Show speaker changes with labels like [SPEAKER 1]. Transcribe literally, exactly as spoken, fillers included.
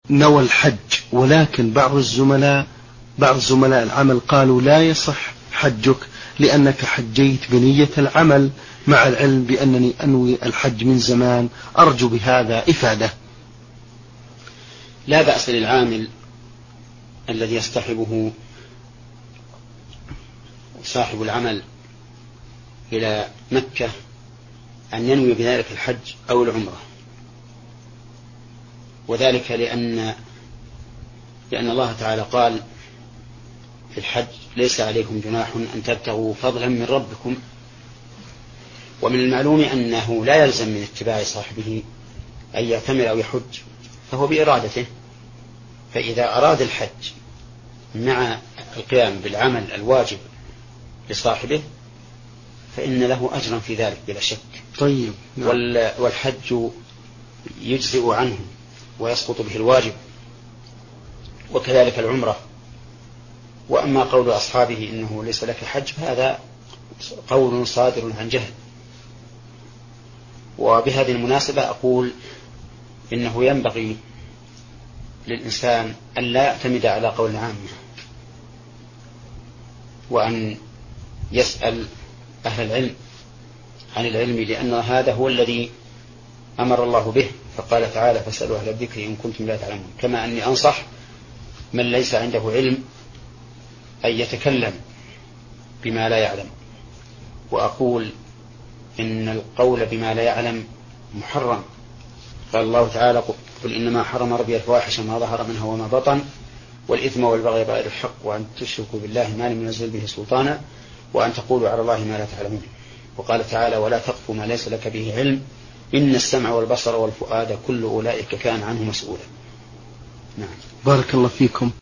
[SPEAKER 1] نوى الحج، ولكن بعض الزملاء بعض زملاء العمل قالوا لا يصح حجك لأنك حجيت بنية العمل، مع العلم بأنني أنوي الحج من زمان، أرجو بهذا إفادة.
[SPEAKER 2] لا بأس للعامل الذي يصطحبه صاحب العمل إلى مكة أن ينوي بذلك الحج أو العمرة، وذلك لأن لأن الله تعالى قال في الحج: ليس عليكم جناح أن تبتغوا فضلا من ربكم. ومن المعلوم أنه لا يلزم من اتباع صاحبه أن يعتمر أو يحج، فهو بإرادته، فإذا أراد الحج مع القيام بالعمل الواجب لصاحبه فإن له أجرا في ذلك بلا شك.
[SPEAKER 1] طيب.
[SPEAKER 2] والحج يجزئ عنه ويسقط به الواجب، وكذلك العمرة. وأما قول أصحابه إنه ليس لك حج فهذا قول صادر عن جهل. وبهذه المناسبة أقول إنه ينبغي للإنسان أن لا يعتمد على قول العامة، وأن يسأل أهل العلم عن العلم، لأن هذا هو الذي أمر الله به، فقال تعالى: فاسألوا أهل الذكر إن كنتم لا تعلمون. كما أني أنصح من ليس عنده علم أن يتكلم بما لا يعلم، وأقول إن القول بما لا يعلم محرم. قال الله تعالى: قل إنما حرم ربي الفواحش ما ظهر منها وما بطن والإثم والبغي بغير الحق وأن تشركوا بالله ما لم ينزل به سلطانا وأن تقولوا على الله ما لا تعلمون. وقال تعالى: ولا تقف ما ليس لك به علم إن السمع والبصر والفؤاد كل أولئك كان عنه مسؤولا.
[SPEAKER 1] نعم. بارك الله فيكم.